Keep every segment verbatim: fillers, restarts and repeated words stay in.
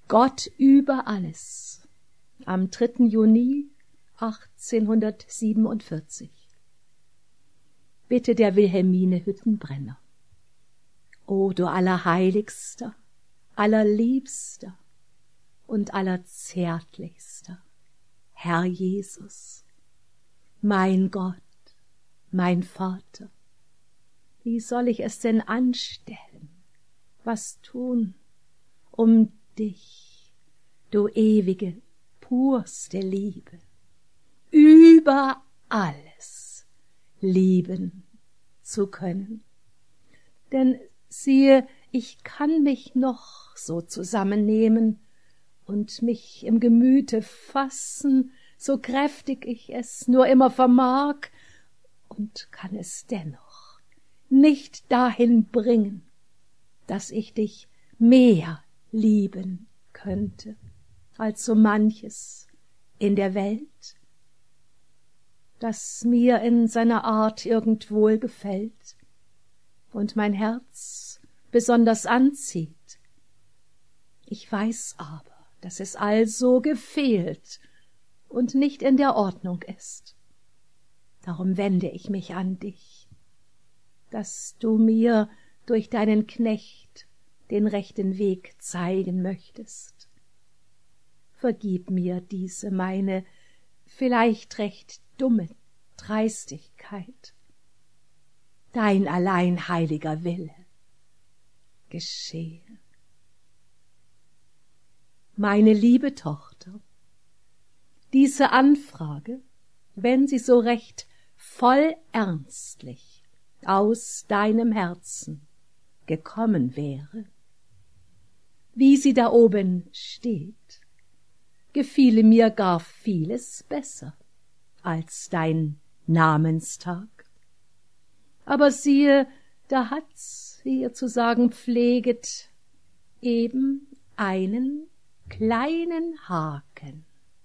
Gott über alles am dritten Juni achtzehnhundertsiebenundvierzig. Bitte der Wilhelmine Hüttenbrenner. O du allerheiligster, allerliebster und allerzärtlichster Herr Jesus, mein Gott, mein Vater, wie soll ich es denn anstellen, was tun, um dich, du ewige, purste Liebe, über alles lieben zu können? Denn siehe, ich kann mich noch so zusammennehmen und mich im Gemüte fassen, so kräftig ich es nur immer vermag, und kann es dennoch nicht dahin bringen, dass ich dich mehr lieben könnte als so manches in der Welt, das mir in seiner Art irgend wohl gefällt und mein Herz besonders anzieht. Ich weiß aber, dass es also gefehlt und nicht in der Ordnung ist. Darum wende ich mich an dich, dass du mir durch deinen Knecht den rechten Weg zeigen möchtest. Vergib mir diese meine vielleicht recht dumme Dreistigkeit. Dein allein heiliger Wille geschehe. Meine liebe Tochter, diese Anfrage, wenn sie so recht voll ernstlich aus deinem Herzen gekommen wäre, wie sie da oben steht, gefiele mir gar vieles besser als dein Namenstag. Aber siehe, da hat's, wie ihr zu sagen pfleget, eben einen kleinen Haken.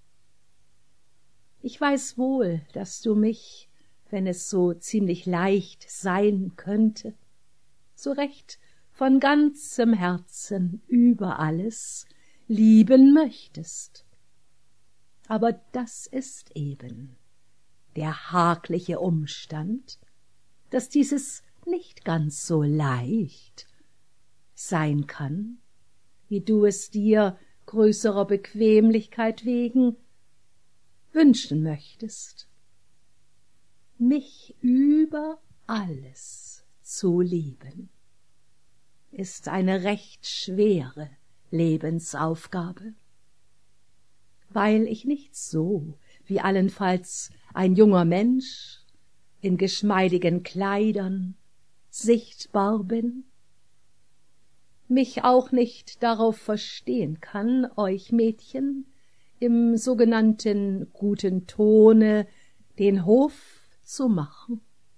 Ich weiß wohl, dass du mich, wenn es so ziemlich leicht sein könnte, so recht von ganzem Herzen über alles lieben möchtest. Aber das ist eben der hakliche Umstand, dass dieses nicht ganz so leicht sein kann, wie du es dir größerer Bequemlichkeit wegen wünschen möchtest. Mich über alles zu lieben, ist eine recht schwere Lebensaufgabe, weil ich nicht so wie allenfalls ein junger Mensch in geschmeidigen Kleidern sichtbar bin, mich auch nicht darauf verstehen kann, euch Mädchen im sogenannten guten Tone den Hof zu machen.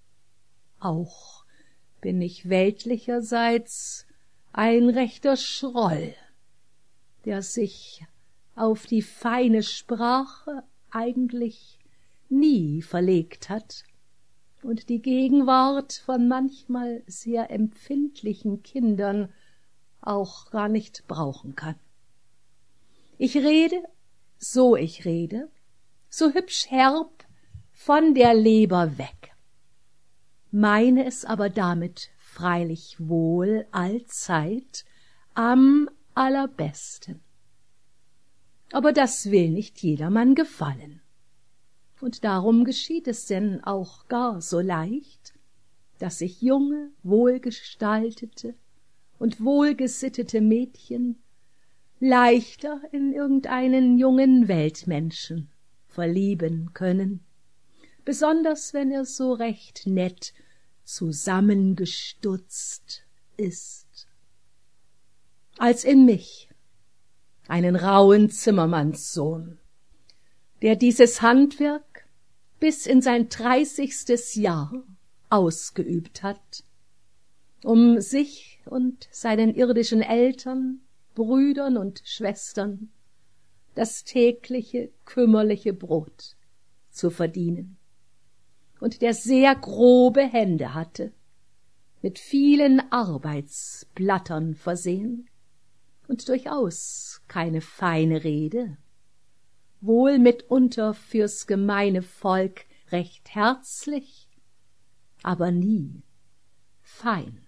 Auch bin ich weltlicherseits ein rechter Schroll, der sich auf die feine Sprache eigentlich nie verlegt hat und die Gegenwart von manchmal sehr empfindlichen Kindern auch gar nicht brauchen kann. Ich rede, so ich rede, so hübsch herb von der Leber weg, meine es aber damit freilich wohl allzeit am allerbesten. Aber das will nicht jedermann gefallen. Und darum geschieht es denn auch gar so leicht, dass sich junge, wohlgestaltete und wohlgesittete Mädchen leichter in irgendeinen jungen Weltmenschen verlieben können, besonders wenn er so recht nett zusammengestutzt ist, als in mich, einen rauen Zimmermannssohn, der dieses Handwerk bis in sein dreißigstes Jahr ausgeübt hat, um sich und seinen irdischen Eltern, Brüdern und Schwestern das tägliche, kümmerliche Brot zu verdienen, und der sehr grobe Hände hatte, mit vielen Arbeitsblattern versehen, und durchaus keine feine Rede, wohl mitunter fürs gemeine Volk recht herzlich, aber nie fein.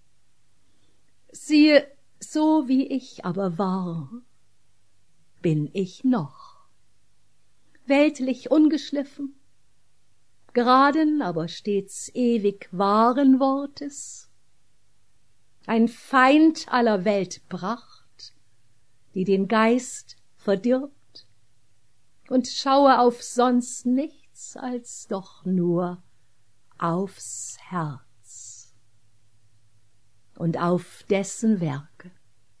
Siehe, so wie ich aber war, bin ich noch, weltlich ungeschliffen, geraden, aber stets ewig wahren Wortes, ein Feind aller Weltpracht, die den Geist verdirbt, und schaue auf sonst nichts als doch nur aufs Herz und auf dessen Werke.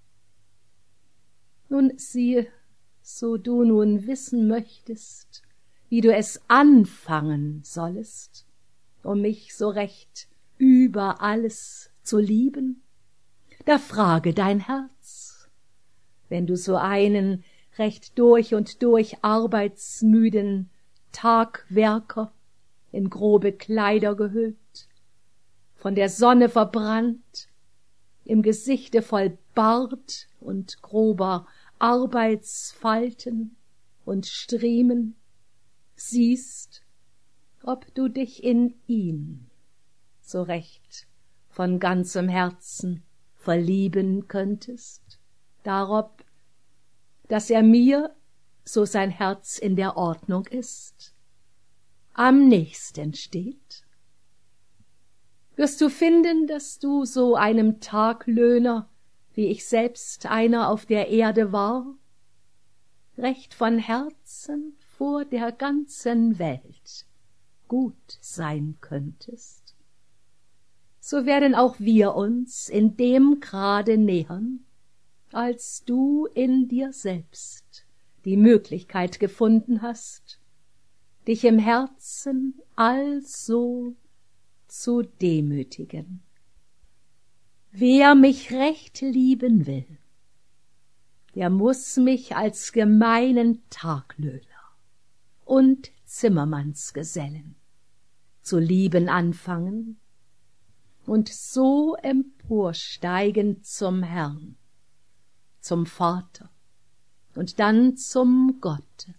Nun siehe, so du nun wissen möchtest, wie du es anfangen sollest, um mich so recht über alles zu lieben, da frage dein Herz, wenn du so einen recht durch und durch arbeitsmüden Tagwerker in grobe Kleider gehüllt, von der Sonne verbrannt, im Gesichte voll Bart und grober Arbeitsfalten und Striemen, siehst, ob du dich in ihn so recht von ganzem Herzen verlieben könntest, darob, dass er mir, so sein Herz in der Ordnung ist, am nächsten steht. Wirst du finden, dass du so einem Taglöhner, wie ich selbst einer auf der Erde war, recht von Herzen vor der ganzen Welt gut sein könntest, so werden auch wir uns in dem Grade nähern, als du in dir selbst die Möglichkeit gefunden hast, dich im Herzen also zu demütigen. Wer mich recht lieben will, der muß mich als gemeinen Taglöhner und Zimmermannsgesellen zu lieben anfangen und so emporsteigen zum Herrn, zum Vater und dann zum Gott.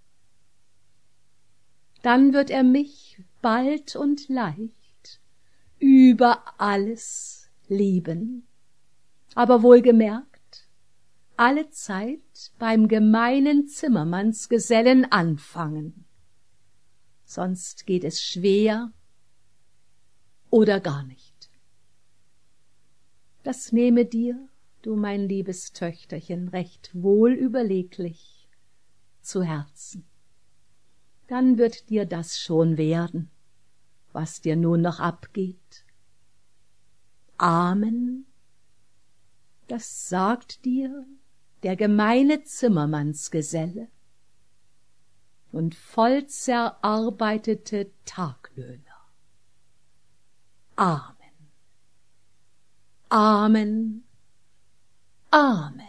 Dann wird er mich bald und leicht über alles lieben, aber wohlgemerkt allezeit beim gemeinen Zimmermannsgesellen anfangen, sonst geht es schwer oder gar nicht. Das nehme dir, du mein liebes Töchterchen, recht wohl überleglich zu Herzen. Dann wird dir das schon werden, was dir nun noch abgeht. Amen, das sagt dir der gemeine Zimmermannsgeselle und voll zerarbeitete Taglöhner. Amen. Amen. Amen.